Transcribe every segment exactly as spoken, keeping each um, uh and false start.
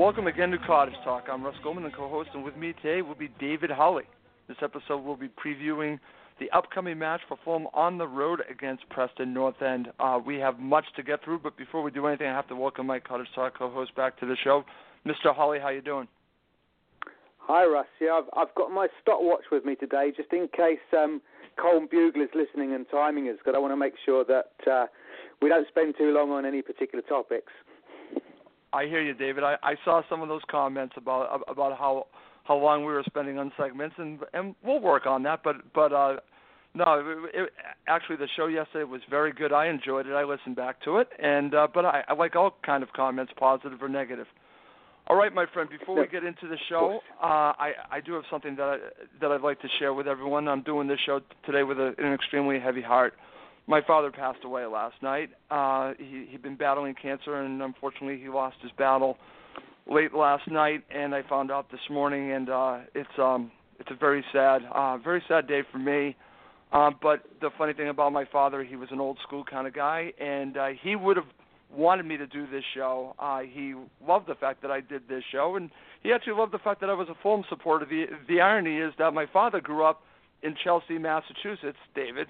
welcome again to Cottage Talk. I'm Russ Goldman, the co-host, and with me today will be David Holly. This episode will be previewing the upcoming match for Fulham on the road against Preston North End. Uh, we have much to get through, but before we do anything, I have to welcome my Cottage Talk co-host back to the show. Mister Holly, how you doing? Hi, Russ. Yeah, I've, I've got my stopwatch with me today, just in case um, Colm Bugle is listening and timing us, because I want to make sure that uh, we don't spend too long on any particular topics. I hear you, David. I, I saw some of those comments about about how how long we were spending on segments, and and we'll work on that. But but uh, no, it, it, actually the show yesterday was very good. I enjoyed it. I listened back to it, and uh, but I, I like all kind of comments, positive or negative. All right, my friend. Before we get into the show, uh, I I do have something that I, that I'd like to share with everyone. I'm doing this show today with a, an extremely heavy heart. My father passed away last night. Uh, he, he'd been battling cancer, and unfortunately he lost his battle late last night, and I found out this morning, and uh, it's um, it's a very sad, uh, very sad day for me. Uh, but the funny thing about my father, he was an old school kind of guy, and uh, he would have wanted me to do this show. Uh, he loved the fact that I did this show, and he actually loved the fact that I was a Fulham supporter. The, the irony is that my father grew up in Chelsea, Massachusetts, David.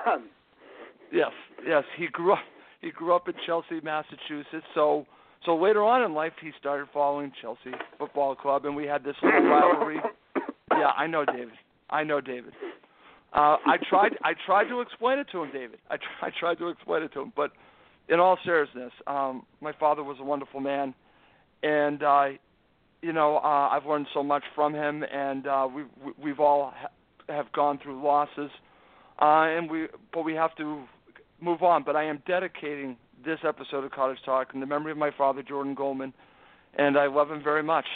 Yes, yes. He grew up. He grew up in Chelsea, Massachusetts. So, so later on in life, he started following Chelsea Football Club, and we had this little rivalry. Yeah, I know, David. I know, David. Uh, I tried. I tried to explain it to him, David. I, try, I tried to explain it to him, but in all seriousness, um, my father was a wonderful man, and uh, you know, uh, I've learned so much from him, and uh, we we've all ha- have gone through losses, uh, and we but we have to move on. But I am dedicating this episode of Cottage Talk in the memory of my father, Jordan Goldman, and I love him very much.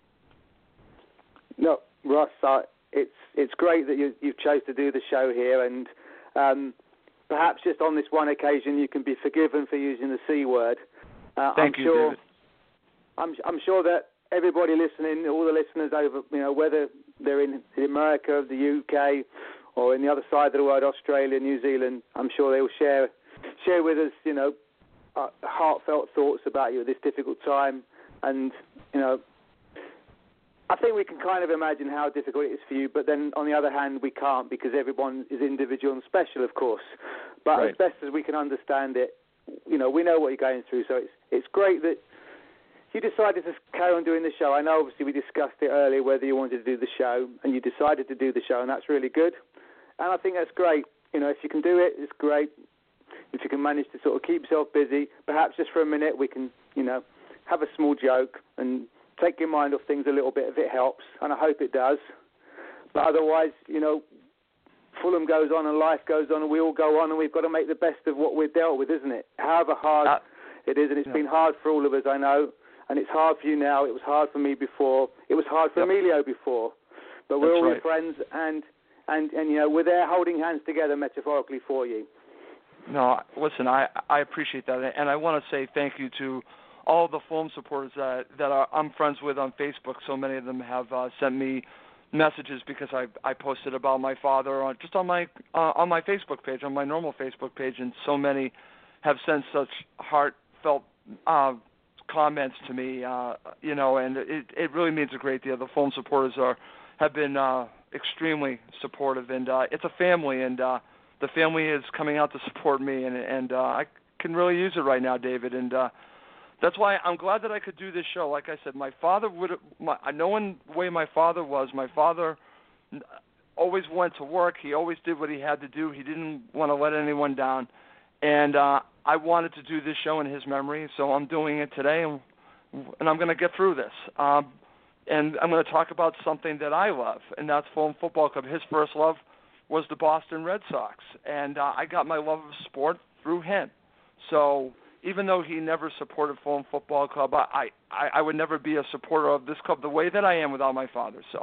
No, Ross, uh, it's it's great that you you chose to do the show here, and um, perhaps just on this one occasion you can be forgiven for using the C word. Uh, Thank I'm you, sure, David. I'm I'm sure that everybody listening, all the listeners over, you know, whether they're in America, the U K, or in the other side of the world, Australia, New Zealand, I'm sure they will share share with us, you know, uh, heartfelt thoughts about you at this difficult time. And, you know, I think we can kind of imagine how difficult it is for you, but then on the other hand, we can't, because everyone is individual and special, of course. But right. As best as we can understand it, you know, we know what you're going through, so it's it's great that you decided to carry on doing the show. I know, obviously, we discussed it earlier, whether you wanted to do the show, and you decided to do the show, and that's really good. And I think that's great. You know, if you can do it, it's great. If you can manage to sort of keep yourself busy, perhaps just for a minute we can, you know, have a small joke and take your mind off things a little bit if it helps, and I hope it does. But otherwise, you know, Fulham goes on and life goes on and we all go on, and we've got to make the best of what we've dealt with, isn't it? However hard uh, it is, and it's yeah. been hard for all of us, I know, and it's hard for you now. It was hard for me before. It was hard for yep. Emilio before. But we're That's all right. your friends, and... And, and, you know, we're there holding hands together metaphorically for you. No, listen, I, I appreciate that. And I want to say thank you to all the Fulham supporters that, that are, I'm friends with on Facebook. So many of them have uh, sent me messages because I, I posted about my father on, just on my uh, on my Facebook page, on my normal Facebook page. And so many have sent such heartfelt uh, comments to me, uh, you know, and it, it really means a great deal. The Fulham supporters are have been uh, extremely supportive, and uh, it's a family, and uh, the family is coming out to support me, and, and uh, I can really use it right now, David, and uh, that's why I'm glad that I could do this show. Like I said, my father would, my, knowing the way my father was, my father always went to work. He always did what he had to do. He didn't want to let anyone down, and uh, I wanted to do this show in his memory, so I'm doing it today, and, and I'm going to get through this. Um, And I'm going to talk about something that I love, and that's Fulham Football Club. His first love was the Boston Red Sox, and uh, I got my love of sport through him. So even though he never supported Fulham Football Club, I, I, I would never be a supporter of this club the way that I am without my father. So,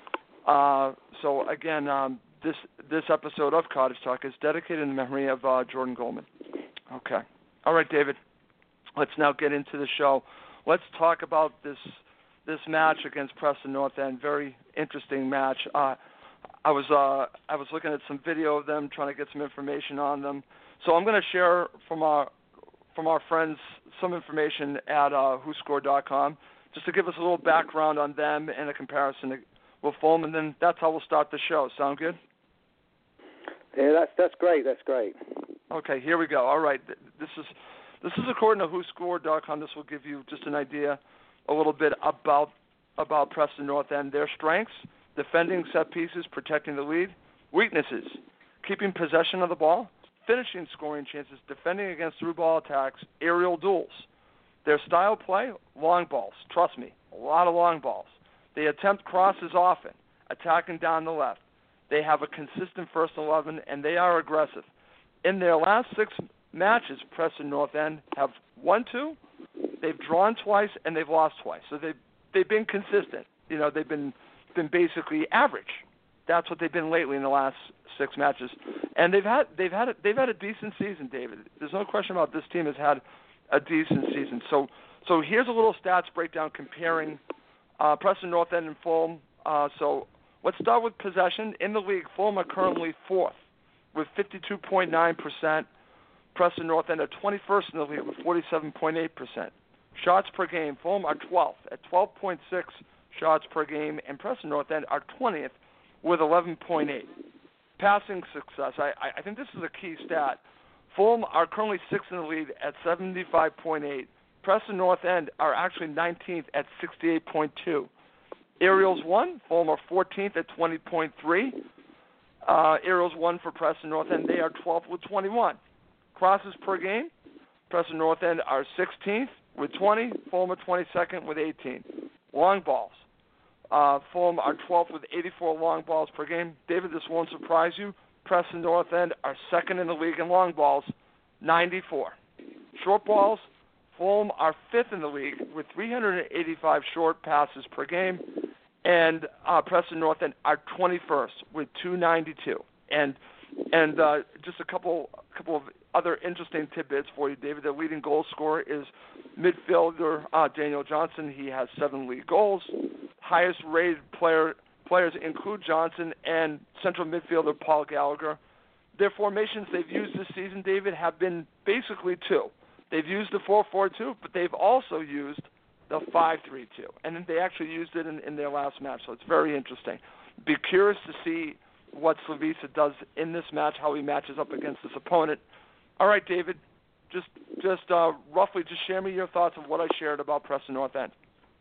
uh, so again, um, this this episode of Cottage Talk is dedicated in memory of uh, Jordan Goldman. Okay. All right, David. Let's now get into the show. Let's talk about this this match against Preston North End. Very interesting match. Uh, I was uh, I was looking at some video of them, trying to get some information on them. So I'm going to share from our from our friends some information at uh, who scored dot com. just to give us a little background on them and a comparison to, with Fulham, and then that's how we'll start the show. Sound good? Yeah, that's that's great. That's great. Okay, here we go. All right, this is this is according to who scored dot com. This will give you just an idea, a little bit about about Preston North End. Their strengths: defending set pieces, protecting the lead. Weaknesses: keeping possession of the ball, finishing scoring chances, defending against through ball attacks, aerial duels. Their style of play: long balls. Trust me, a lot of long balls. They attempt crosses often, attacking down the left. They have a consistent first eleven, and they are aggressive. In their last six matches, Preston North End have won two, they've drawn twice, and they've lost twice. So they've they've been consistent. You know, they've been been basically average. That's what they've been lately in the last six matches, and they've had they've had a, they've had a decent season, David. There's no question about this team has had a decent season. So so here's a little stats breakdown comparing uh, Preston North End and Fulham. Uh, so. Let's start with possession. In the league, Fulham are currently fourth with fifty-two point nine percent. Preston North End are twenty-first in the league with forty-seven point eight percent. Shots per game, Fulham are twelfth at twelve point six shots per game, and Preston North End are twentieth with eleven point eight. Passing success, I, I think this is a key stat. Fulham are currently sixth in the league at seventy-five point eight. Preston North End are actually nineteenth at sixty-eight point two. Aerials won. Fulham are fourteenth at twenty point three. Uh, Aerials won for Preston North End. They are twelfth with twenty-one. Crosses per game. Preston North End are sixteenth with twenty. Fulham are twenty-second with eighteen. Long balls. Uh, Fulham are twelfth with eighty-four long balls per game. David, this won't surprise you. Preston North End are second in the league in long balls, ninety-four. Short balls. Fulham are fifth in the league with three hundred eighty-five short passes per game. And uh, Preston North End are twenty-first with two ninety-two. And and uh, just a couple couple of other interesting tidbits for you, David. The leading goal scorer is midfielder uh, Daniel Johnson. He has seven league goals. Highest rated player players include Johnson and central midfielder Paul Gallagher. Their formations they've used this season, David, have been basically two. They've used the four four two, but they've also used the five three two, and they actually used it in, in their last match, so it's very interesting. Be curious to see what Slavisa does in this match, how he matches up against this opponent. All right, David, just just uh, roughly just share me your thoughts of what I shared about Preston North End.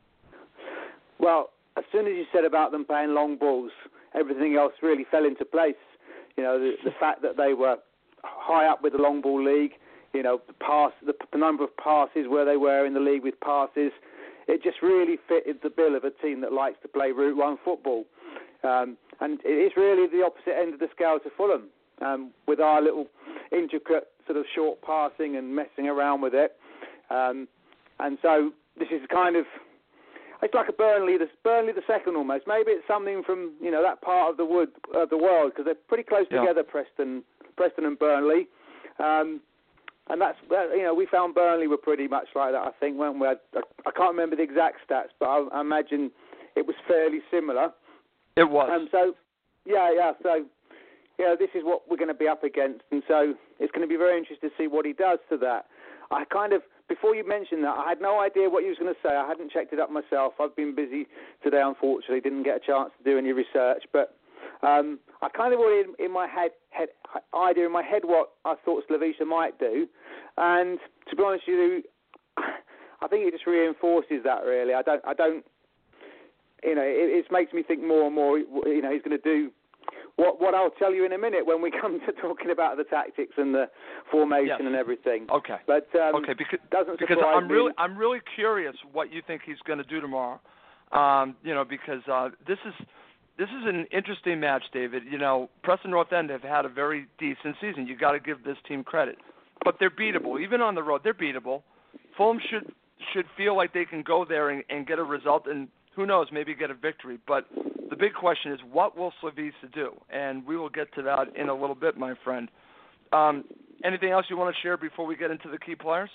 Well, as soon as you said about them playing long balls, everything else really fell into place. You know, the, the fact that they were high up with the long ball league, you know, the pass, the, the number of passes where they were in the league with passes, it just really fitted the bill of a team that likes to play Route One football. Um, and it is really the opposite end of the scale to Fulham, um, with our little intricate sort of short passing and messing around with it. Um, and so this is kind of, it's like a Burnley, the Burnley the second almost. Maybe it's something from, you know, that part of the wood of the world, because they're pretty close yeah. together, Preston, Preston and Burnley. Um, And that's, you know, we found Burnley were pretty much like that, I think, weren't we? I, I can't remember the exact stats, but I, I imagine it was fairly similar. It was. Um, so, yeah, yeah, so, yeah, this is what we're going to be up against, and so it's going to be very interesting to see what he does to that. I kind of, before you mentioned that, I had no idea what he was going to say. I hadn't checked it up myself. I've been busy today, unfortunately, didn't get a chance to do any research, but Um, I kind of already in, in my head, head idea in my head what I thought Slavisa might do, and to be honest with you, I think it just reinforces that. Really, I don't, I don't, you know, it, it makes me think more and more. You know, he's going to do what what I'll tell you in a minute when we come to talking about the tactics and the formation yes. and everything. Okay. But um, okay, because doesn't because I'm me. really I'm really curious what you think he's going to do tomorrow. Um, you know, because uh, this is. This is an interesting match, David. You know, Preston North End have had a very decent season. You got to give this team credit, but they're beatable. Even on the road, they're beatable. Fulham should should feel like they can go there and, and get a result, and who knows, maybe get a victory. But the big question is, what will Slavisa do? And we will get to that in a little bit, my friend. Um, anything else you want to share before we get into the key players?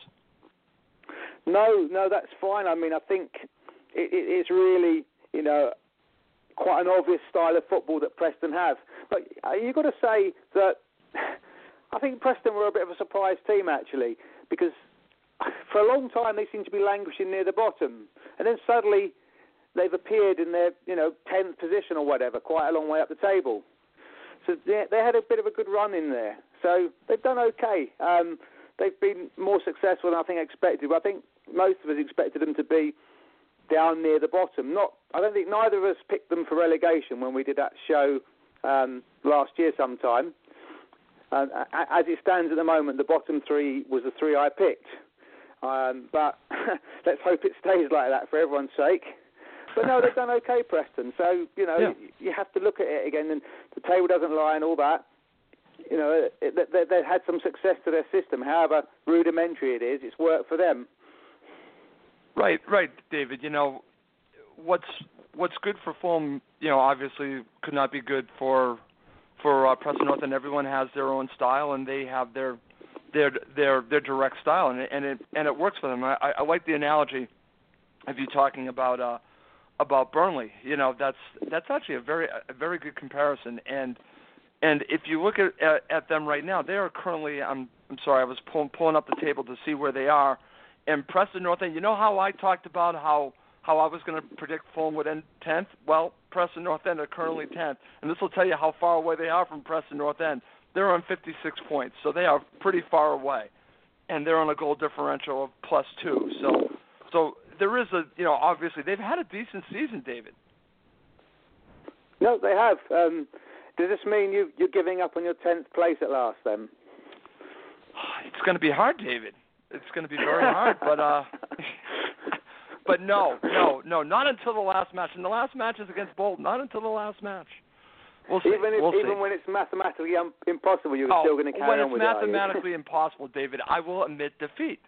No, no, that's fine. I mean, I think it, it, it's really, you know, quite an obvious style of football that Preston have. But you've got to say that I think Preston were a bit of a surprise team, actually, because for a long time they seemed to be languishing near the bottom. And and then suddenly they've appeared in their, you know, tenth position or whatever, quite a long way up the table. So they, they had a bit of a good run in there. So they've done okay. Um, they've been more successful than I think expected. But I think most of us expected them to be down near the bottom. Not, I don't think neither of us picked them for relegation when we did that show um, last year sometime. Um, as it stands at the moment, the bottom three was the three I picked. Um, but let's hope it stays like that for everyone's sake. But no, they've done okay, Preston. So, you know, yeah. you have to look at it again, and the table doesn't lie and all that. You know, they've had some success to their system. However rudimentary it is, it's worked for them. Right, right, David. You know, what's what's good for Fulham, you know, obviously could not be good for for uh, Preston North, and everyone has their own style, and they have their their their their direct style, and it, and it and it works for them. I, I like the analogy of you talking about uh, about Burnley. You know, that's that's actually a very a very good comparison. And and if you look at at, at them right now, they are currently. I'm I'm sorry, I was pulling pulling up the table to see where they are. And Preston North End, you know how I talked about how, how I was going to predict Fulham would end tenth? Well, Preston North End are currently tenth. And this will tell you how far away they are from Preston North End. They're on fifty-six points, so they are pretty far away. And they're on a goal differential of plus two. So so there is a, you know, obviously they've had a decent season, David. No, they have. Um, does this mean you, you're giving up on your tenth place at last then? It's going to be hard, David. It's going to be very hard, but uh, but no, no, no, not until the last match. And the last match is against Bolton. Not until the last match. We'll see. Even if, we'll even see. when it's mathematically um, impossible, you're oh, still going to carry on with it. When it's mathematically impossible, David, I will admit defeat.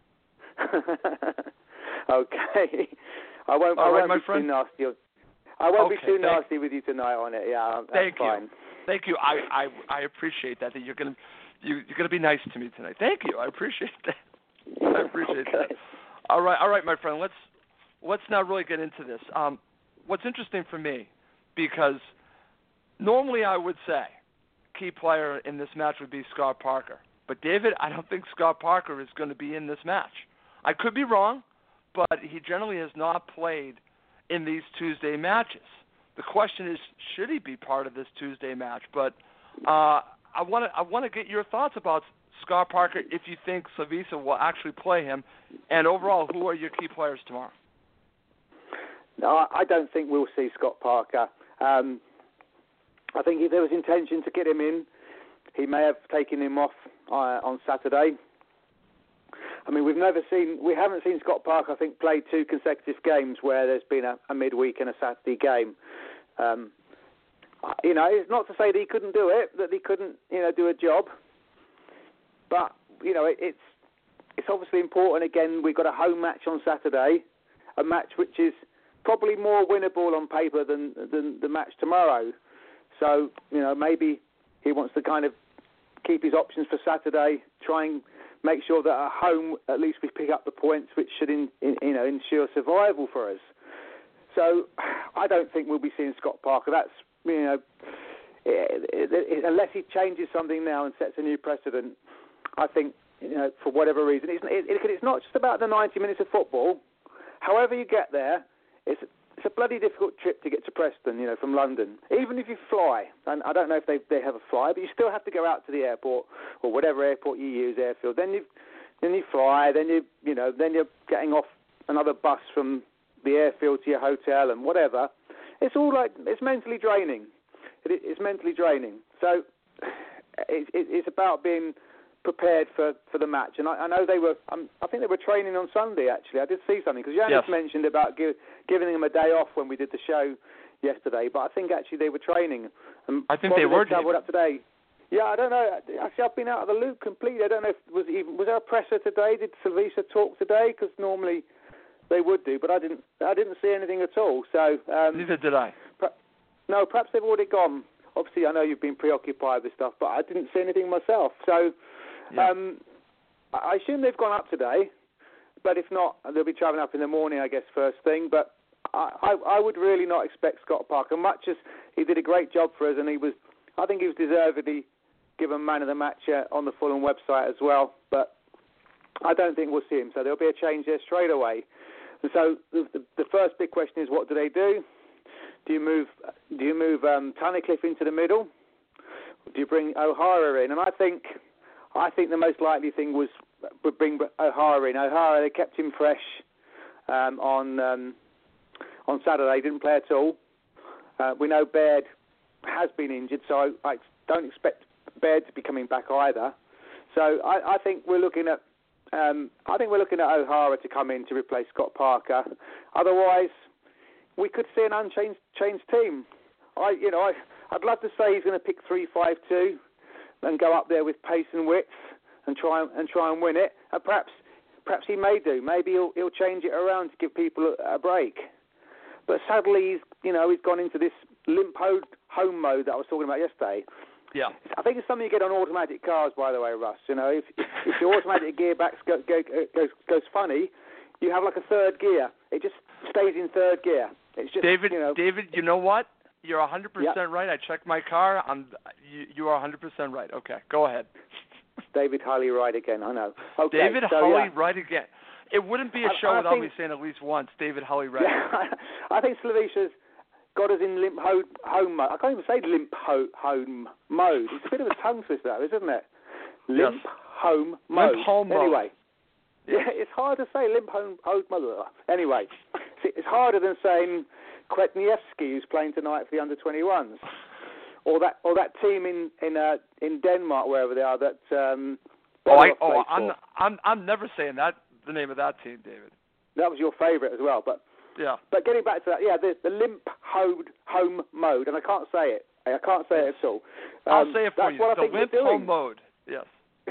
Okay, I won't. All I right, won't my be friend. too nasty. I won't okay, be too thank, nasty with you tonight on it. Yeah, that's thank fine. you. Thank you. I, I I appreciate that. That you're going to you, you're going to be nice to me tonight. Thank you. I appreciate that. I appreciate okay. that. All right, all right, my friend. Let's let's now really get into this. Um, what's interesting for me, because normally I would say key player in this match would be Scott Parker, but David, I don't think Scott Parker is going to be in this match. I could be wrong, but he generally has not played in these Tuesday matches. The question is, should he be part of this Tuesday match? But uh, I want to I want to get your thoughts about Scott Parker, if you think Slavisa will actually play him, and overall, who are your key players tomorrow? No, I don't think we'll see Scott Parker. Um, I think if there was intention to get him in, he may have taken him off uh, on Saturday. I mean, we've never seen, we haven't seen Scott Parker, I think, play two consecutive games where there's been a, a midweek and a Saturday game. Um, you know, it's not to say that he couldn't do it, that he couldn't, you know, do a job. But, you know, it, it's it's obviously important. Again, we've got a home match on Saturday, a match which is probably more winnable on paper than, than the match tomorrow. So, you know, maybe he wants to kind of keep his options for Saturday, try and make sure that at home at least we pick up the points which should, in, in, you know, ensure survival for us. So I don't think we'll be seeing Scott Parker. That's, you know, it, it, it, unless he changes something now and sets a new precedent, I think, you know, for whatever reason, it's, it, it, it's not just about the ninety minutes of football. However you get there, it's, it's a bloody difficult trip to get to Preston, you know, from London. Even if you fly, and I don't know if they they have a fly, but you still have to go out to the airport or whatever airport you use, airfield. Then you then you fly, then you you know, then you're getting off another bus from the airfield to your hotel and whatever. It's all like, it's mentally draining. It, it's mentally draining. So it, it, it's about being prepared for, for the match. And I, I know they were, um, I think they were training on Sunday, actually. I did see something, because Yanis yes. mentioned about give, giving them a day off when we did the show yesterday, but I think actually they were training. And I think they were. They travelled up today. Yeah, I don't know. Actually, I've been out of the loop completely. I don't know if was even was there a presser today? Did Slavisa talk today? Because normally they would do, but I didn't. I didn't see anything at all. So um, neither did I. Per- no, perhaps they've already gone. Obviously, I know you've been preoccupied with stuff, but I didn't see anything myself. So yeah. um, I assume they've gone up today, but if not, they'll be travelling up in the morning, I guess, first thing. But I, I, I would really not expect Scott Parker, much as he did a great job for us, and he was, I think he was deservedly given man of the match uh, on the Fulham website as well. But I don't think we'll see him, so there'll be a change there straight away. And so the, the, the first big question is, what do they do? Do you move? Do you move um, Tunnicliffe into the middle? Do you bring O'Hara in? And I think, I think the most likely thing was would bring O'Hara in. O'Hara, they kept him fresh um, on um, on Saturday. Didn't play at all. Uh, we know Baird has been injured, so I, I don't expect Baird to be coming back either. So I, I think we're looking at, um, I think we're looking at O'Hara to come in to replace Scott Parker. Otherwise, we could see an unchanged changed team. I, you know, I, I'd love to say he's going to pick three five two and go up there with pace and width and try and try and win it. And perhaps, perhaps he may do. Maybe he'll he'll change it around to give people a, a break. But sadly, he's, you know, he's gone into this limp home mode that I was talking about yesterday. Yeah. I think it's something you get on automatic cars, by the way, Russ. You know, if if your automatic gearbox go, go, goes goes funny, you have like a third gear. It just stays in third gear. It's just, David, you know, David, you know what? You're one hundred percent yep. right. I checked my car. I'm, you, you are one hundred percent right. Okay, go ahead. David Hulley right again, I know. Okay, David so, Hulley yeah. right again. It wouldn't be a I, show I without think, me saying at least once, David Hulley right yeah, again. I think Slavisha's got us in limp ho- home mode. I can't even say limp ho- home mode. It's a bit of a tongue twister, isn't it? Limp yes. home mode. Limp home anyway. Mode. Yeah, it's hard to say limp home, home mode. Anyway, it's harder than saying Kwetniewski, who's playing tonight for the under twenty-ones, or that or that team in in uh, in Denmark, wherever they are. That um, oh, I, oh I'm I'm I'm never saying that the name of that team, David. That was your favourite as well, but yeah. But getting back to that, yeah, the, the limp home home mode, and I can't say it. I can't say it at all. Um, I'll say it for that's you. What I the think limp we're doing. home mode. Yes.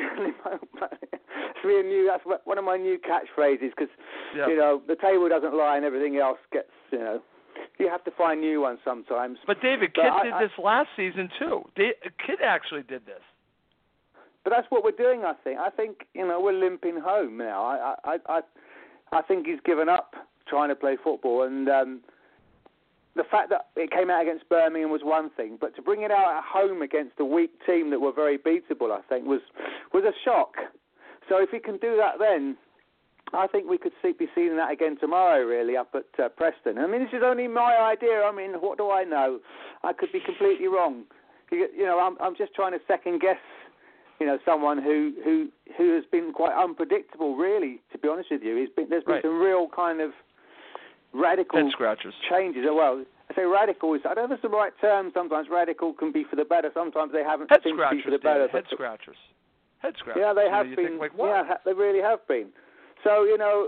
It's really new. That's one of my new catchphrases because yeah. you know the table doesn't lie and everything else gets, you know. You have to find new ones sometimes. But David, but Kid I, did I, this last season too. Kid actually did this. But that's what we're doing. I think. I think you know we're limping home now. I I I, I think he's given up trying to play football, and um, the fact that it came out against Birmingham was one thing, but to bring it out at home against a weak team that were very beatable, I think was was a shock. So if he can do that, then I think we could see, be seeing that again tomorrow, really, up at uh, Preston. I mean, this is only my idea. I mean, what do I know? I could be completely wrong. You, you know, I'm, I'm just trying to second guess, you know, someone who, who, who has been quite unpredictable, really, to be honest with you. He's been, there's been right. some real kind of radical Head scratchers. changes. Well, I say radical is, I don't know if it's the right term. Sometimes radical can be for the better. Sometimes they haven't Head seemed to be for the David. better. Head scratchers. Head scratchers. Yeah, they you have know, you been. Think, like, what? Yeah, they really have been. So, you know,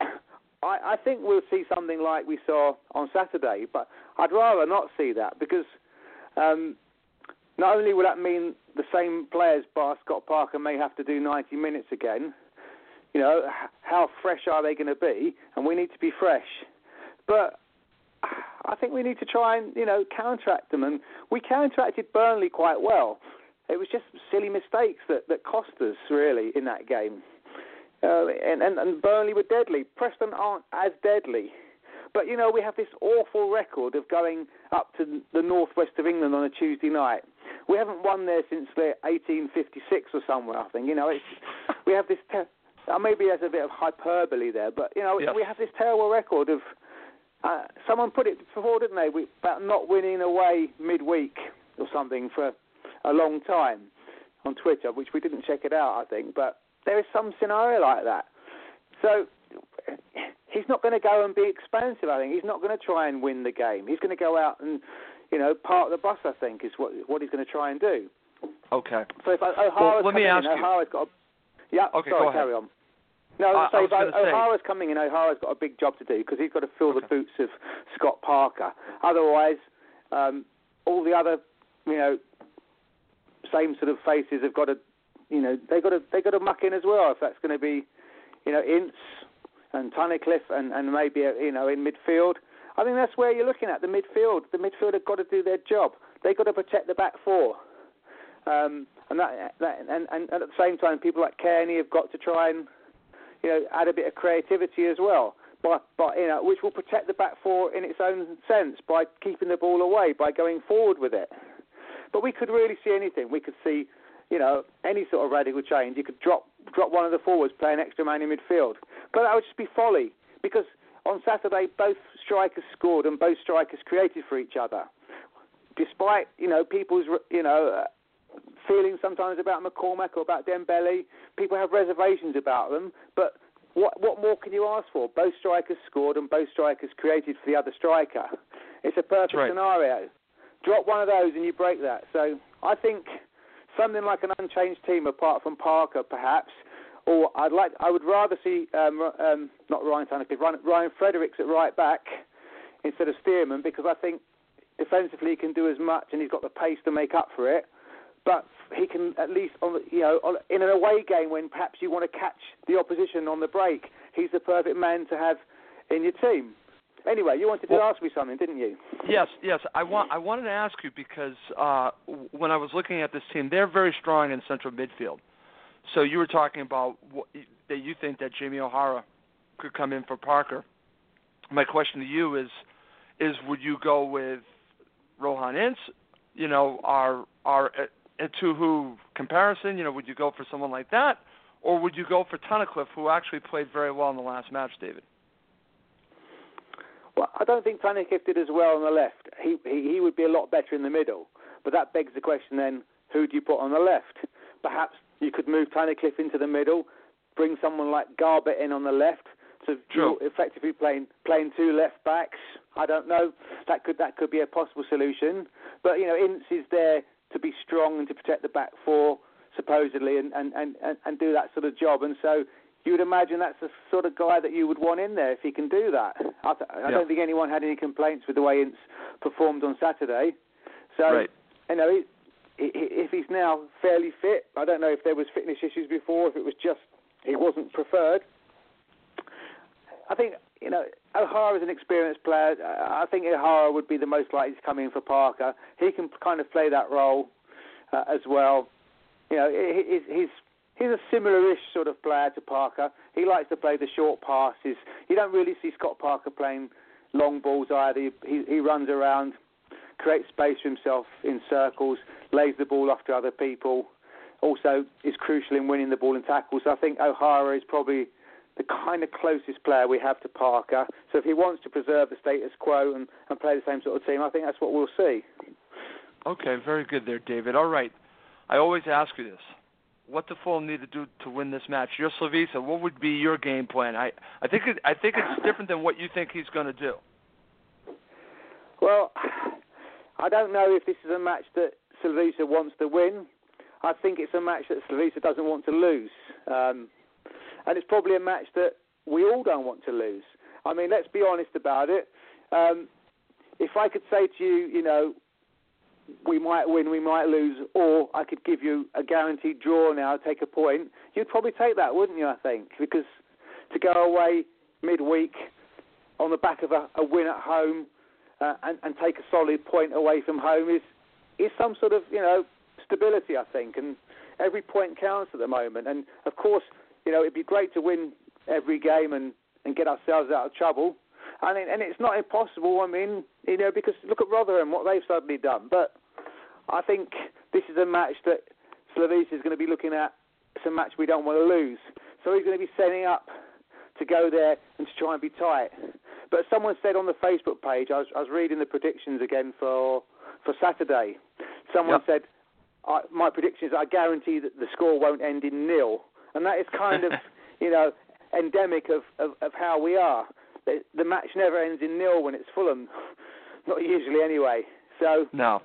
I, I think we'll see something like we saw on Saturday, but I'd rather not see that because um, not only will that mean the same players, bar Scott Parker, may have to do ninety minutes again, you know, how fresh are they going to be? And we need to be fresh. But I think we need to try and, you know, counteract them. And we counteracted Burnley quite well. It was just silly mistakes that, that cost us, really, in that game. Uh, and, and, and Burnley were deadly. Preston aren't as deadly. But, you know, we have this awful record of going up to the northwest of England on a Tuesday night. We haven't won there since eighteen fifty-six or somewhere, I think. You know, it's, we have this... Te- uh, maybe there's a bit of hyperbole there, but, you know, yes. we have this terrible record of... Uh, someone put it before, didn't they, we, about not winning away midweek or something for a long time on Twitter, which we didn't check it out, I think, but... There is some scenario like that. So he's not going to go and be expansive, I think. He's not going to try and win the game. He's going to go out and, you know, park the bus, I think, is what what he's going to try and do. Okay. So if O'Hara's well, let me ask in, you. O'Hara's got a... Yeah, okay, sorry, go ahead. carry on. No, uh, so if say, O'Hara's coming in, O'Hara's got a big job to do because he's got to fill okay. the boots of Scott Parker. Otherwise, um, all the other, you know, same sort of faces have got to... You know, they got to they got to muck in as well. If that's going to be, you know, Ince and Tunnicliffe and, and maybe you know in midfield. I think that's where you're looking at the midfield. The midfield have got to do their job. They've got to protect the back four, um, and that, that and, and at the same time, people like Kearney have got to try and you know add a bit of creativity as well. But but you know, which will protect the back four in its own sense by keeping the ball away, by going forward with it. But we could really see anything. We could see. You know, any sort of radical change. You could drop drop one of the forwards, play an extra man in midfield. But that would just be folly because on Saturday, both strikers scored and both strikers created for each other. Despite, you know, people's, you know, uh, feelings sometimes about McCormack or about Dembele, people have reservations about them. But what what more can you ask for? Both strikers scored and both strikers created for the other striker. It's a perfect right. scenario. Drop one of those and you break that. So I think something like an unchanged team apart from Parker, perhaps, or I'd like, I would rather see um, um, not Ryan Tunnicliffe, Ryan, Ryan Fredericks at right back instead of Stearman, because I think defensively he can do as much and he's got the pace to make up for it. But he can at least, on, you know, on, in an away game when perhaps you want to catch the opposition on the break, he's the perfect man to have in your team. Anyway, you wanted to well, ask me something, didn't you? Yes, yes. I want. I wanted to ask you because uh, when I was looking at this team, they're very strong in central midfield. So you were talking about what, that you think that Jamie O'Hara could come in for Parker. My question to you is, is would you go with Rohan Ince? You know, our our Etuhu comparison. You know, would you go for someone like that, or would you go for Tunnicliffe, who actually played very well in the last match, David? Well, I don't think Tunnicliffe did as well on the left. He, he he would be a lot better in the middle. But that begs the question then, who do you put on the left? Perhaps you could move Tunnicliffe into the middle, bring someone like Garbutt in on the left, so True. you're effectively playing playing two left backs. I don't know. That could that could be a possible solution. But, you know, Ince is there to be strong and to protect the back four, supposedly, and, and, and, and do that sort of job. And so you would imagine that's the sort of guy that you would want in there if he can do that. I, th- I yeah. don't think anyone had any complaints with the way Ince performed on Saturday. So, right. you know, he, he, if he's now fairly fit, I don't know if there was fitness issues before, if it was just he wasn't preferred. I think, you know, O'Hara is an experienced player. I think O'Hara would be the most likely to come in for Parker. He can kind of play that role uh, as well. You know, he, he's He's a similar-ish sort of player to Parker. He likes to play the short passes. You don't really see Scott Parker playing long balls either. He, he runs around, creates space for himself in circles, lays the ball off to other people. Also is crucial in winning the ball in tackles. So I think O'Hara is probably the kind of closest player we have to Parker. So if he wants to preserve the status quo and, and play the same sort of team, I think that's what we'll see. Okay, very good there, David. All right. I always ask you this. What the Fulham need to do to win this match? You're Slavisa. What would be your game plan? I, I think it, I think it's different than what you think he's going to do. Well, I don't know if this is a match that Slavisa wants to win. I think it's a match that Slavisa doesn't want to lose. Um, and it's probably a match that we all don't want to lose. I mean, let's be honest about it. Um, if I could say to you, you know, we might win, we might lose, or I could give you a guaranteed draw now, take a point, you'd probably take that, wouldn't you, I think? Because to go away midweek on the back of a, a win at home uh, and, and take a solid point away from home is is some sort of, you know, stability, I think. And every point counts at the moment. And, of course, you know, it'd be great to win every game and, and get ourselves out of trouble. I mean, and it's not impossible, I mean, you know, because look at Rotherham, what they've suddenly done. But I think this is a match that Slavisa is going to be looking at. It's a match we don't want to lose. So he's going to be setting up to go there and to try and be tight. But as someone said on the Facebook page, I was, I was reading the predictions again for for Saturday. Someone yep. said, I, my prediction is I guarantee that the score won't end in nil. And that is kind of, you know, endemic of, of, of how we are. The, the match never ends in nil when it's Fulham. Not usually anyway. So no.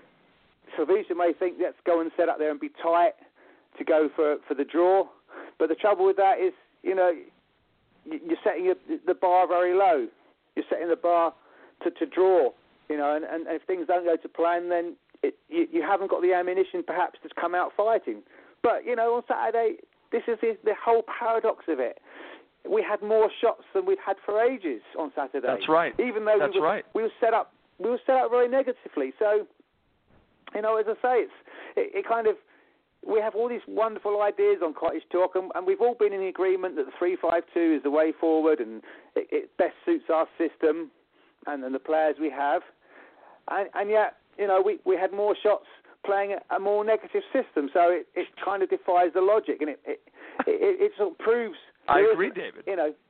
Slavisa may think let's go and set up there and be tight to go for for the draw. But the trouble with that is, you know, you're setting the bar very low. You're setting the bar to, to draw, you know, and, and if things don't go to plan, then it, you, you haven't got the ammunition perhaps to come out fighting. But, you know, on Saturday, this is the, the whole paradox of it. We had more shots than we've had for ages on Saturday. That's right. Even though That's we, were, right. we were set up, we were set up very negatively. So, you know, as I say, it's it, it kind of we have all these wonderful ideas on Cottage Talk, and, and we've all been in agreement that the three five two is the way forward, and it, it best suits our system and, and the players we have. And, and yet, you know, we, we had more shots playing a, a more negative system, so it, it kind of defies the logic, and it it, it, it sort of proves. I agree, David. You know,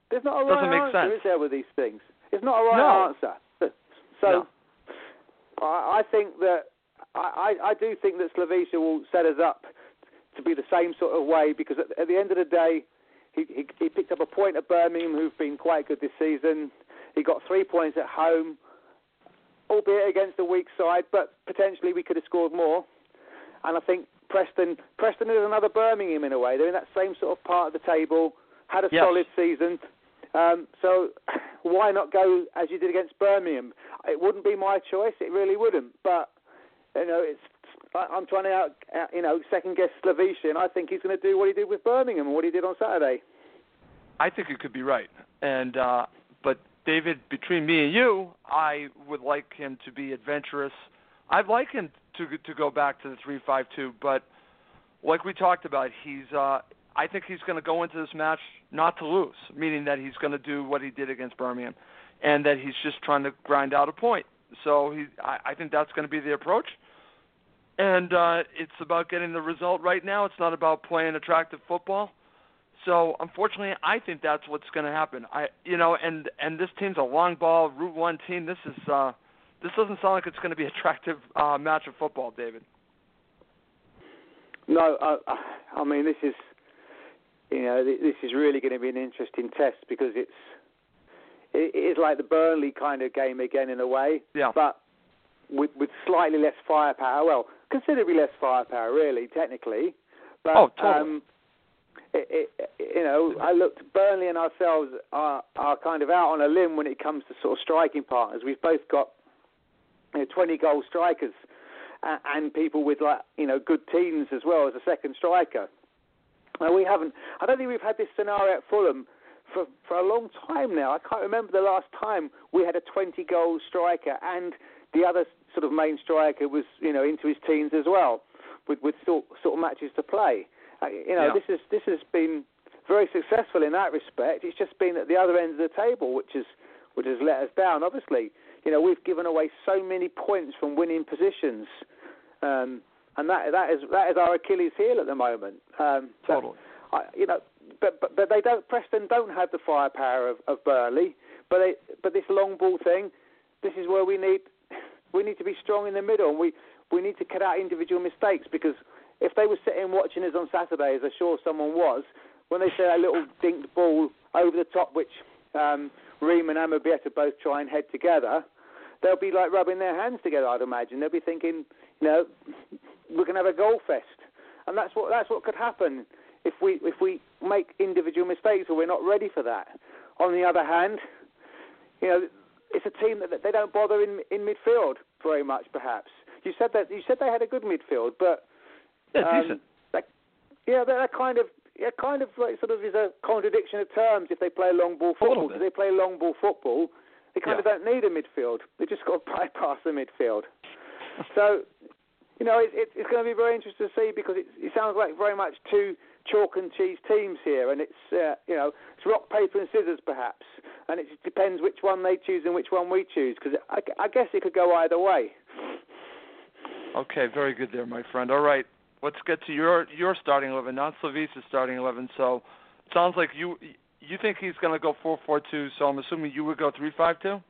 There's not a Doesn't right make answer, sense. is there, with these things? It's not a right No. answer. So no. I, I think that I, I do think that Slavisa will set us up to be the same sort of way, because at, at the end of the day, he, he, he picked up a point at Birmingham, who've been quite good this season. He got three points at home, albeit against a weak side, but potentially we could have scored more. And I think Preston, Preston is another Birmingham in a way. They're in that same sort of part of the table, had a yes. solid season. Um, so why not go as you did against Birmingham? It wouldn't be my choice. It really wouldn't. But you know, it's I'm trying to out, out you know second guess Slavisa, and I think he's going to do what he did with Birmingham and what he did on Saturday. I think it could be right. And uh, but David, between me and you, I would like him to be adventurous. I'd like him to to go back to the three five two, but like we talked about, he's. Uh, I think he's going to go into this match not to lose, meaning that he's going to do what he did against Birmingham, and that he's just trying to grind out a point. So he, I, I think that's going to be the approach. And uh, it's about getting the result right now. It's not about playing attractive football. So unfortunately, I think that's what's going to happen. I, you know, and and this team's a long ball Route One team. This is uh, this doesn't sound like it's going to be an attractive uh, match of football, David. No, uh, I mean this is. You know, this is really going to be an interesting test, because it's it is like the Burnley kind of game again in a way, yeah. but with, with slightly less firepower. Well, considerably less firepower, really, technically. But, oh, totally. Um, it, it, you know, I looked. Burnley and ourselves are are kind of out on a limb when it comes to sort of striking partners. We've both got you know, twenty goal strikers and, and people with like you know good teams as well as a second striker. Now, we haven't. I don't think we've had this scenario at Fulham for for a long time now. I can't remember the last time we had a twenty-goal striker and the other sort of main striker was, you know, into his teens as well, with with sort sort of matches to play. Uh, you know, yeah. this is this has been very successful in that respect. It's just been at the other end of the table, which is which has let us down. Obviously, you know, we've given away so many points from winning positions. Um, And that that is that is our Achilles heel at the moment. Um, totally. I, you know, but, but but they don't. Preston don't have the firepower of, of Burnley. But they, but this long ball thing, this is where we need we need to be strong in the middle, and we, we need to cut out individual mistakes, because if they were sitting watching us on Saturday, as I'm sure someone was, when they said a little dinked ball over the top, which um, Ream and Amabieta both try and head together, they'll be like rubbing their hands together. I'd imagine they'll be thinking, you know, we're going to have a goal fest, and that's what that's what could happen if we if we make individual mistakes or we're not ready for that. On the other hand, you know, it's a team that, that they don't bother in in midfield very much. Perhaps you said that you said they had a good midfield, but yeah, um, decent. That, yeah, that kind of yeah, kind of like sort of is a contradiction of terms. If they play long ball football, because they play long ball football, they kind yeah. of don't need a midfield. They just got to bypass the midfield. So. You know, it, it, it's going to be very interesting to see, because it, it sounds like very much two chalk and cheese teams here, and it's uh, you know it's rock, paper, and scissors perhaps, and it depends which one they choose and which one we choose, because I, I guess it could go either way. Okay, very good there, my friend. All right, let's get to your your starting eleven, not Slavisa's starting eleven. So it sounds like you you think he's going to go four four two. So I'm assuming you would go three five two.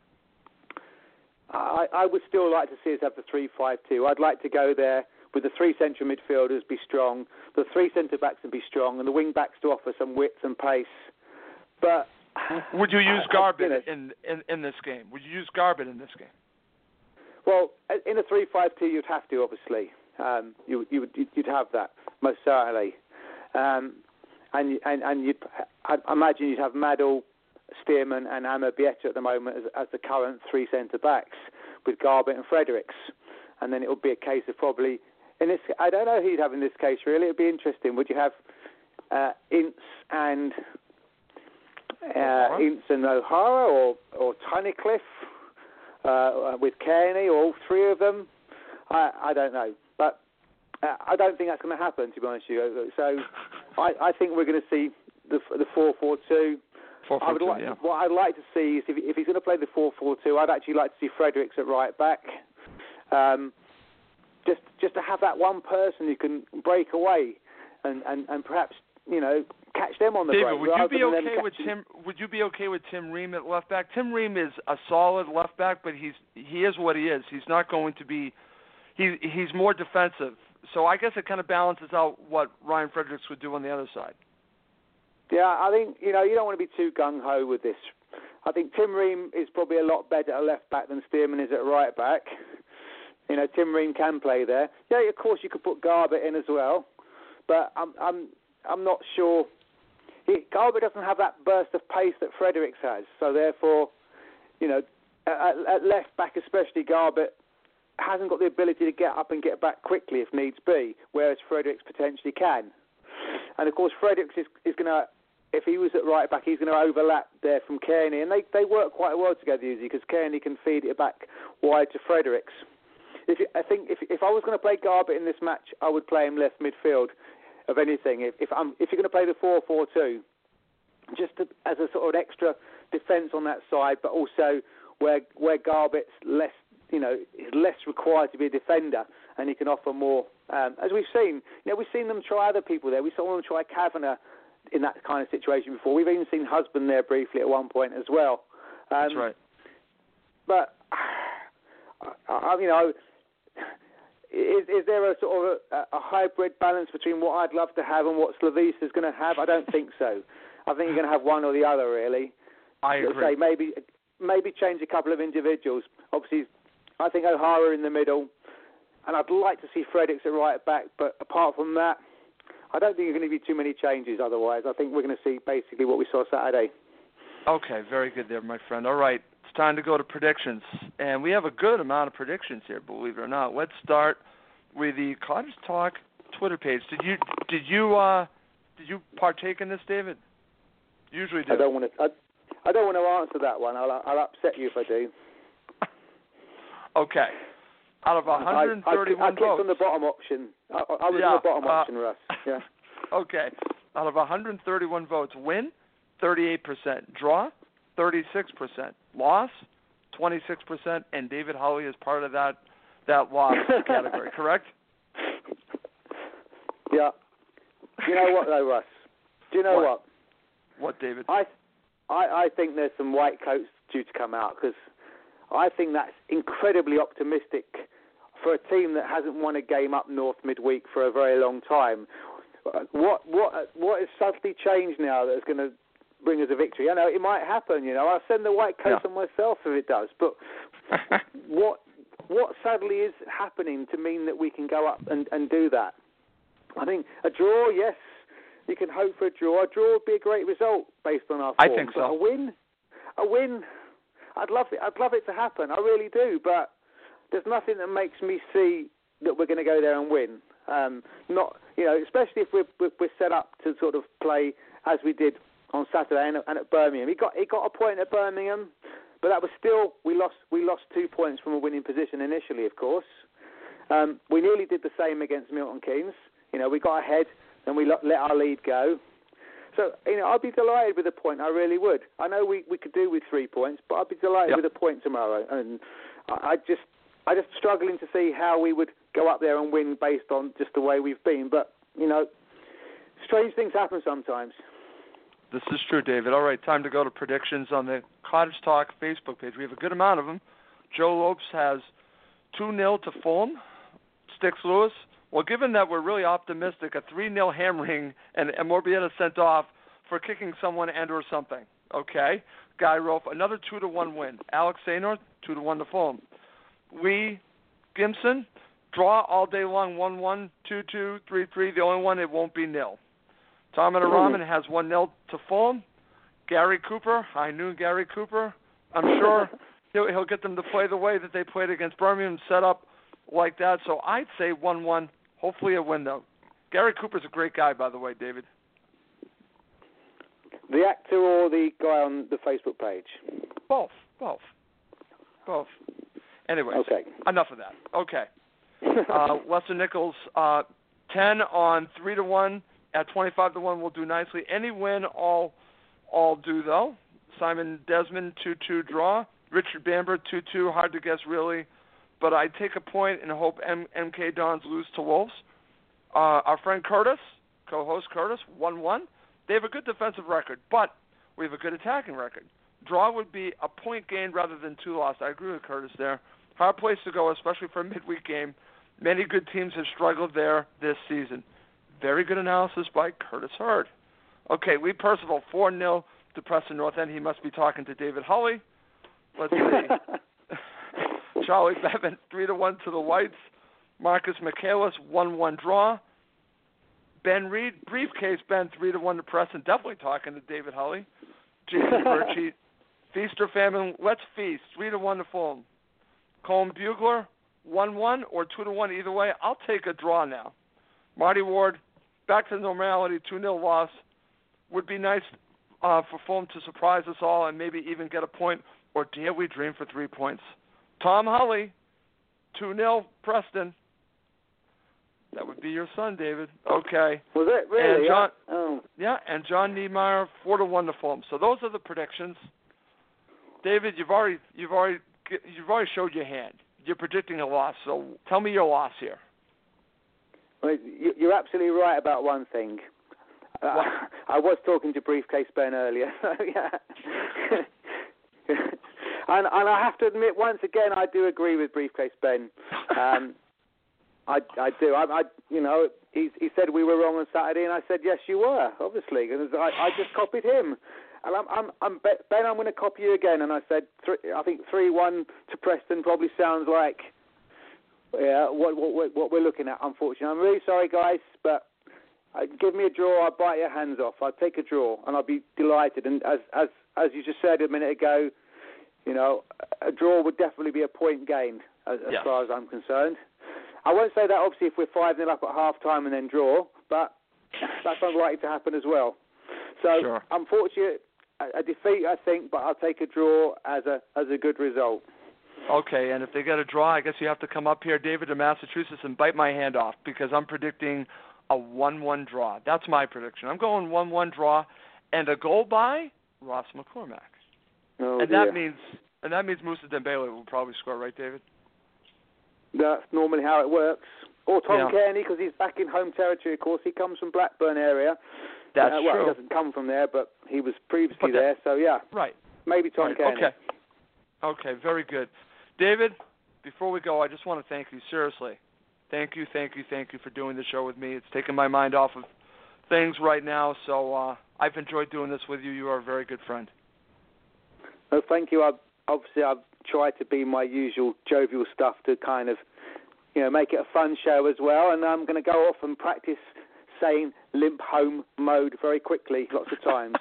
I, I would still like to see us have the three five two. I'd like to go there with the three central midfielders be strong, the three centre-backs to be strong, and the wing-backs to offer some width and pace. But would you use Garbutt you know, in, in, in this game? Would you use Garbutt in this game? Well, in a three five two, you'd have to, obviously. Um, you, you, you'd have that, most certainly. Um, and and, and you'd, I imagine you'd have Madl, Stearman and Amabieta at the moment as, as the current three centre-backs, with Garbutt and Fredericks. And then it would be a case of probably, in this, I don't know who you'd have in this case really, it would be interesting. Would you have uh, Ince and uh, Ince and O'Hara, or, or Tunnicliffe uh, with Kearney, or all three of them? I, I don't know. But uh, I don't think that's going to happen, to be honest with you. So I, I think we're going to see the the four four two. I would like, yeah. What I'd like to see is if, if he's going to play the four four two, I'd actually like to see Fredericks at right back. Um, just just to have that one person who can break away and, and, and perhaps, you know, catch them on the David, break. would you be rather than okay with Tim? Would you be okay with Tim Ream at left back? Tim Ream is a solid left back, but he's he is what he is. He's not going to be. He he's more defensive. So I guess it kind of balances out what Ryan Fredericks would do on the other side. Yeah, I think you know you don't want to be too gung ho with this. I think Tim Ream is probably a lot better at left back than Stearman is at right back. You know, Tim Ream can play there. Yeah, of course you could put Garbutt in as well, but I'm I'm I'm not sure. He, Garbutt doesn't have that burst of pace that Fredericks has, so therefore, you know, at, at left back especially, Garbutt hasn't got the ability to get up and get back quickly if needs be, whereas Fredericks potentially can. And of course, Fredericks is, is going to, if he was at right back, he's going to overlap there from Kearney, and they, they work quite well together usually because Kearney can feed it back wide to Fredericks. If you, I think if if I was going to play Garbutt in this match, I would play him left midfield. Of anything, if if, I'm, if you're going to play the four four two, just to, as a sort of extra defence on that side, but also where where Garbutt's less, you know, is less required to be a defender, and he can offer more. Um, as we've seen, you know, we've seen them try other people there. We saw them try Kavanagh in that kind of situation before. We've even seen Husband there briefly at one point as well. Um, That's right. But I, I, you know. Is, is there a sort of a, a hybrid balance between what I'd love to have and what Slavisa is going to have? I don't think so. I think you're going to have one or the other, really. I agree. Say maybe, maybe change a couple of individuals. Obviously, I think O'Hara in the middle, and I'd like to see Fredericks at right back. But apart from that, I don't think there are going to be too many changes. Otherwise, I think we're going to see basically what we saw Saturday. Okay, very good there, my friend. All right. It's time to go to predictions, and we have a good amount of predictions here, believe it or not. Let's start with the Cottage Talk Twitter page. Did you did you uh, did you partake in this, David? Usually do. I don't want to. I, I don't want to answer that one. I'll, I'll upset you if I do. Okay. Out of one hundred thirty-one I, I, I clicked votes. on the bottom option. I, I was yeah, on the bottom uh, option, Russ. Yeah. Okay. Out of one hundred thirty-one votes, win, thirty-eight percent. Draw, thirty-six percent. Loss, twenty-six percent. And David Holly is part of that that loss category, correct? Yeah. Do you know what, though, Russ? Do you know what? what? What, David? I, I, I think there's some white coats due to come out because I think that's incredibly optimistic for a team that hasn't won a game up north midweek for a very long time. What what what has suddenly changed now that's going to bring us a victory? I know it might happen, you know. I'll send the white coats yeah. on myself if it does. But what what sadly is happening to mean that we can go up and, and do that? I think a draw, yes, you can hope for a draw. A draw would be a great result based on our form. I think so. But a win, a win, I'd love it. I'd love it to happen. I really do. But there's nothing that makes me see that we're going to go there and win. Um, not, you know, especially if we're, we're set up to sort of play as we did on Saturday and, and at Birmingham. He got he got a point at Birmingham, but that was still we lost we lost two points from a winning position initially. Of course, um, we nearly did the same against Milton Keynes. You know, we got ahead and we let our lead go. So, you know, I'd be delighted with a point. I really would. I know we, we could do with three points, but I'd be delighted yep. with a point tomorrow. And I, I just I just struggling to see how we would go up there and win based on just the way we've been. But, you know, strange things happen sometimes. This is true, David. All right, time to go to predictions on the Cottage Talk Facebook page. We have a good amount of them. Joe Lopes has two nil to Fulham. Sticks Lewis. Well, given that we're really optimistic, a three nil hammering and, and Morbietta sent off for kicking someone and or something. Okay. Guy Rolfe, another two to one win. Alex Saynor, two to one to Fulham. Lee Gimson, draw all day long, one one, two two, three three. The only one it won't be nil. Tom and Rahman has one nil to Fulham. Gary Cooper, I knew Gary Cooper. I'm sure he'll, he'll get them to play the way that they played against Birmingham, set up like that. So I'd say one one. Hopefully a win, though. Gary Cooper's a great guy, by the way, David. The actor or the guy on the Facebook page? Both. Both. Both. Anyways, okay. Enough of that. Okay. uh, Lester Nichols, uh, ten on three to one. At twenty-five to one, we'll do nicely. Any win, all all do, though. Simon Desmond, two two draw. Richard Bamber, two two. Hard to guess, really. But I take a point and hope M- MK Dons lose to Wolves. Uh, our friend Curtis, co-host Curtis, one one. They have a good defensive record, but we have a good attacking record. Draw would be a point gained rather than two lost. I agree with Curtis there. Hard place to go, especially for a midweek game. Many good teams have struggled there this season. Very good analysis by Curtis Hurd. Okay, Lee Percival, four nil to Preston North End. He must be talking to David Hulley. Let's see. Charlie Bevan, three to one to the Whites. Marcus Michaelis, one one draw. Ben Reed, briefcase Ben, three to one to Preston. Definitely talking to David Hulley. Jason Birchie, feast or famine, let's feast, three to one to Fulham. Colm Bugler, one one or two to one either way. I'll take a draw now. Marty Ward, back to normality, two nil loss. Would be nice uh, for Fulham to surprise us all and maybe even get a point, or dare we dream for three points. Tom Hulley, two nil Preston. That would be your son, David. Okay. Was it really? And John, oh. Yeah, and John Niemeyer, four to one to Fulham. So those are the predictions. David, you've already you've already you've already showed your hand. You're predicting a loss. So tell me your loss here. Well, you're absolutely right about one thing. Uh, I was talking to Briefcase Ben earlier. yeah. and, and I have to admit, once again, I do agree with Briefcase Ben. Um, I, I do. I, I, you know, he, he said we were wrong on Saturday, and I said yes, you were, obviously. And I, I just copied him. And I'm, I'm, I'm Ben. I'm going to copy you again. And I said, three, I think three one to Preston probably sounds like, yeah, what, what, what we're looking at. Unfortunately, I'm really sorry, guys, but uh, give me a draw. I'll bite your hands off. I'll take a draw, and I'll be delighted. And as, as, as you just said a minute ago, you know, a draw would definitely be a point gained, as, as yes. far as I'm concerned. I won't say that, obviously, if we're five nil up at half-time and then draw, but that's unlikely to happen as well. So, sure. Unfortunately, a, a defeat, I think, but I'll take a draw as a as a good result. Okay, and if they get a draw, I guess you have to come up here, David, to Massachusetts and bite my hand off, because I'm predicting a one one draw. That's my prediction. I'm going one one draw, and a goal by Ross McCormack. Oh, and dear. that means and that means Moussa Dembele will probably score, right, David? That's normally how it works. Or Tom yeah. Kearney, because he's back in home territory, of course. He comes from Blackburn area. That's uh, well, true. he doesn't come from there, but he was previously but that, there, so yeah. Right. Maybe Tom right. Kearney. Okay. Okay, very good. David, before we go, I just want to thank you, seriously. Thank you, thank you, thank you for doing the show with me. It's taken my mind off of things right now, so uh, I've enjoyed doing this with you. You are a very good friend. Oh, thank you. I've, obviously, I've tried to be my usual jovial stuff to kind of, you know, make it a fun show as well, and I'm going to go off and practice saying limp home mode very quickly, lots of times.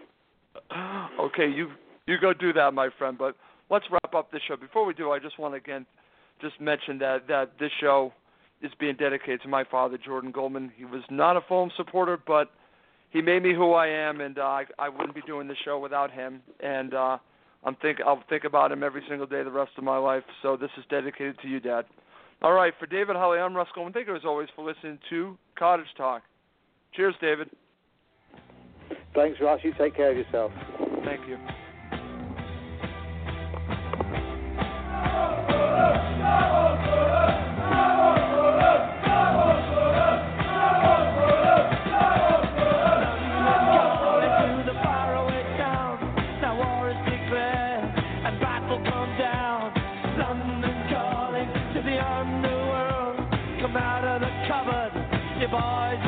Okay, you you go do that, my friend, but let's wrap up this show. Before we do, I just want to, again, just mention that, that this show is being dedicated to my father, Jordan Goldman. He was not a Fulham supporter, but he made me who I am, and uh, I, I wouldn't be doing this show without him. And uh, I'm think I'll think about him every single day the rest of my life. So this is dedicated to you, Dad. All right, for David Hulley, I'm Russ Goldman. Thank you, as always, for listening to Cottage Talk. Cheers, David. Thanks, Russ. You take care of yourself. Thank you. Boys